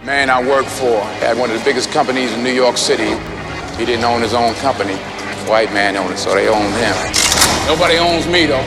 Man I worked for had one of the biggest companies in New York City. He didn't own his own company. White man owned it, so they owned him. Nobody owns me, though.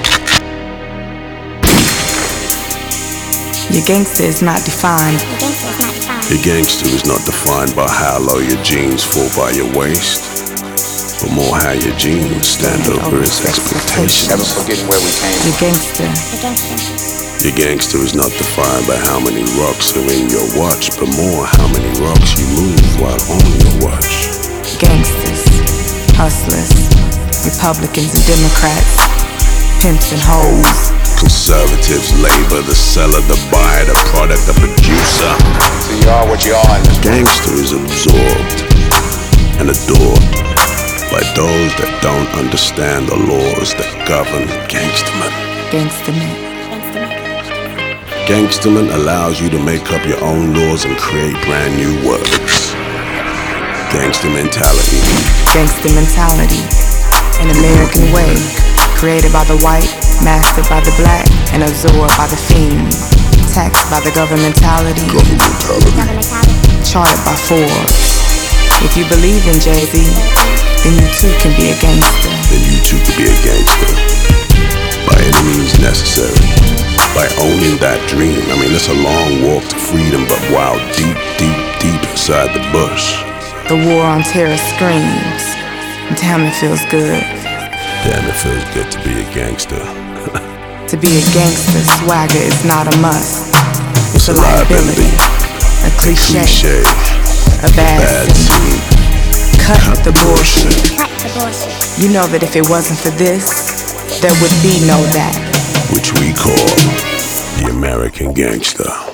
Your gangster is not defined. Your gangster is not defined by how low your jeans fall by your waist, but more how your jeans stand over its expectations. Never forgetting where we came from. Your gangster. Your gangster is not defined by how many rocks are in your watch, but more how many rocks you move while on your watch. Gangsters, hustlers, Republicans and Democrats, pimps and hoes. Conservatives, labor, the seller, the buyer, the product, the producer. So you are what you are in this world. Gangster is absorbed and adored by those that don't understand the laws that govern gangstermen. Gangstermen. Gangsterman allows you to make up your own laws and create brand new words. Gangster mentality. Gangster mentality. An American way. Created by the white, mastered by the black, and absorbed by the fiend. Taxed by the governmentality. Charted by Forbes. If you believe in Jay-Z, then you too can be a gangster. Then you too can be a gangster. By any means necessary. By owning that dream. I mean, it's a long walk to freedom, but wow, deep, deep, deep inside the bush. The war on terror screams. Damn, it feels good. Damn, it feels good to be a gangster. To be a gangster, swagger is not a must. It's a liability. A cliche. A bad scene. Cut the bullshit. You know that if it wasn't for this, there would be no that. Which we call the American gangster.